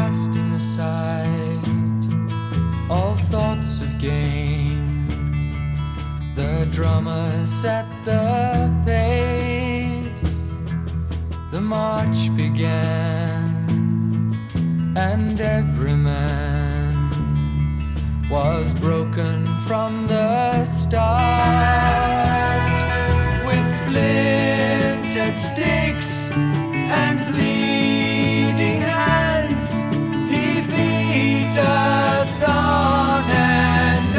casting aside all thoughts of gain, the drummer set the pace. The march began, and every man was broken from the start, with splintered sticks and bleeding hands. He beat us on and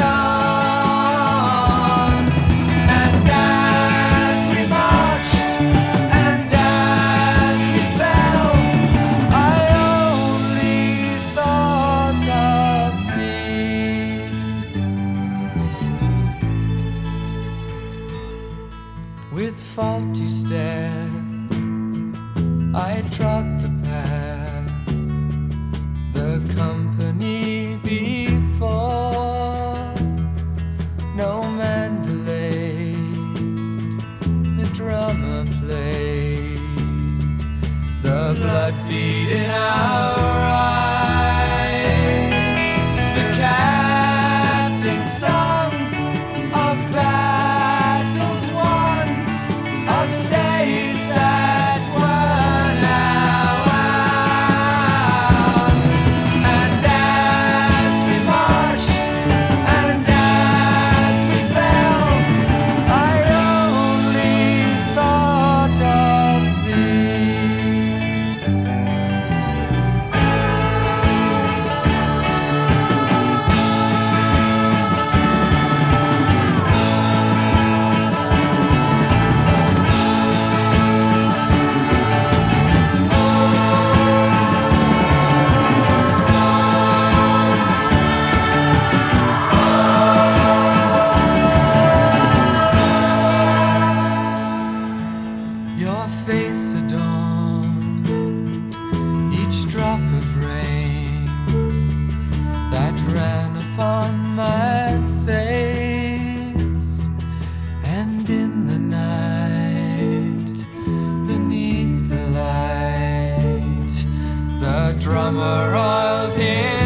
on, and as we marched and as we fell, I only thought of thee. With faulty step I trod the path, the company before. No man delayed, the drummer played, the blood beat in our eyes. The captain sung of battles won, of states that were now ours. And as we marched and as we fell, I only thought of thee. Your face adorned each drop of rain that ran upon my face, and in the night, beneath the light, the drummer oiled his